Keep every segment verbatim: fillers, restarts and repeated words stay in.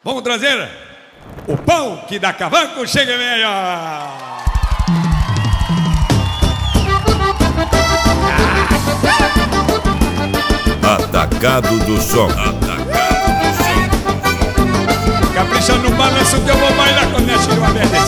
Vamos trazer o pão que dá cavaco, chega melhor. Atacado do som. Atacado do som. Capricha no balanço que eu vou bailar com minha Chiru aberta.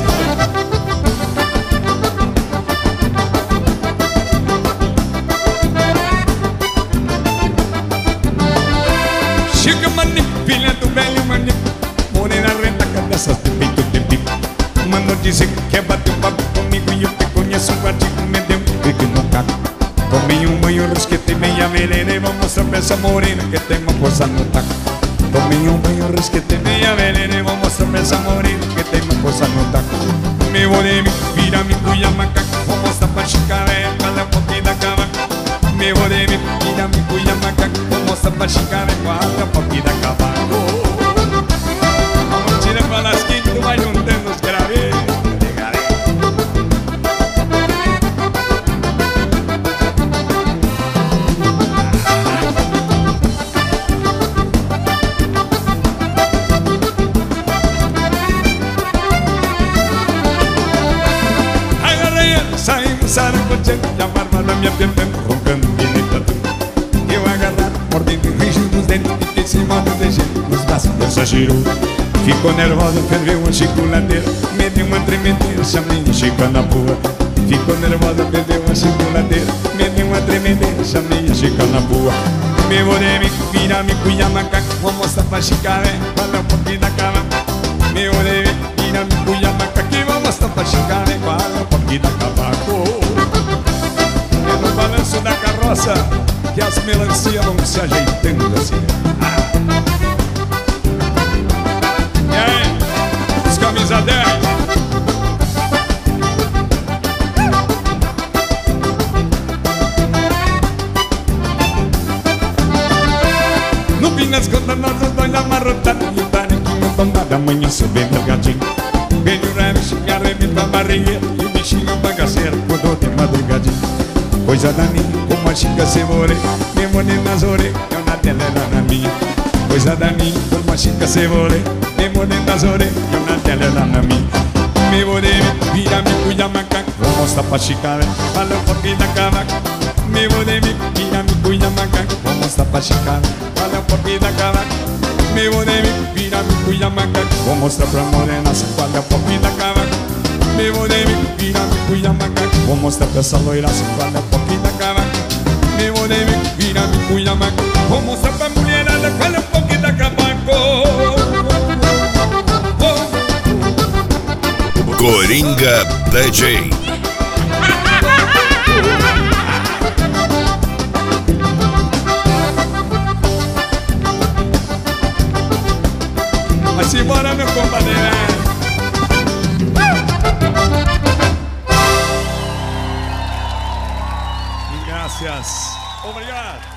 Chega manico, filha do velho manico, morena renta, cabeças de peito de bico. Mano dizer que quer bater papo comigo e eu te conheço um artigo, me deu um pique no caco. Tomei um banho, risquete meia melena e vou mostrar pra essa morena que tem uma força no taco. Tomei um banho, risquete meia melena e vou mostrar pra essa morena que tem uma força no taco. Me volei, me vira, me cuia, macaco, vou mostrar pra chicaré, fala um pouquinho da cavaco. Me volei, me vira, me cuia, macaco, vou mostrar pra chicaré, fala um pouquinho da cavaco. Vamos tirar pra las quintas, tu vai juntando os graves. Saímos saracoteando e a bárbara me atendendo, roncando que nem tatu. Eu agarrado, mordendo o rijo dos dentes, fiquei sem modo de jeito nos braços dessa Chiru. Ficou nervosa, ferveu uma chiculadeira, me deu uma tremedeira, chamei a Chica na rua. Ficou nervosa, perdeu uma chiculadeira, me deu uma tremedeira, chamei a Chica na rua. Me volei, me vira, me cuia, macaco, vou mostrar pra Chicaré, fala um pouquinho da cama. Me volei, me vira, me cuia, macaco, e vou mostrar pra Chicaré, fala um pouquinho da cavaco. É no balanço da carroça que as melancias vão se ajeitando assim. Ah. E aí, os camisa dez. No fim das contas nós os dois amarrotados e o tarequinho tombado, amanhã subindo o gatinho. Veio o raro, xinga, arrebenta a barriga e o bichinho bagaceiro acordou de madrugadinha. Coisa da minha, como a Chica se morei, me morei nas orelhas, eu na tela era na minha. Coisa da minha, como a Chica se morei, me morei nas orelhas, eu na tela era na minha. Me morei, me vira, me cuida, macaco, vou mostrar pra Chica, fala um pouquinho da cavaco. Me morei, me vira, me cuida, macaco, vou mostrar pra Chica, fala um pouquinho da cavaco. Me morei, me vira, me cuia, macaco, vou mostrar pra morena, fala um pouquinho da cavaco. Me volei, me vira, me cuia, macaco, vou mostrar pra essa loira, fala um pouquinho da cavaco. Me volei, me vira, me cuia, macaco, vou mostrar pra mulherada, fala um pouquinho da cavaco. Coringa D J. Mas embora, meu compadre. Gracias. Obrigado.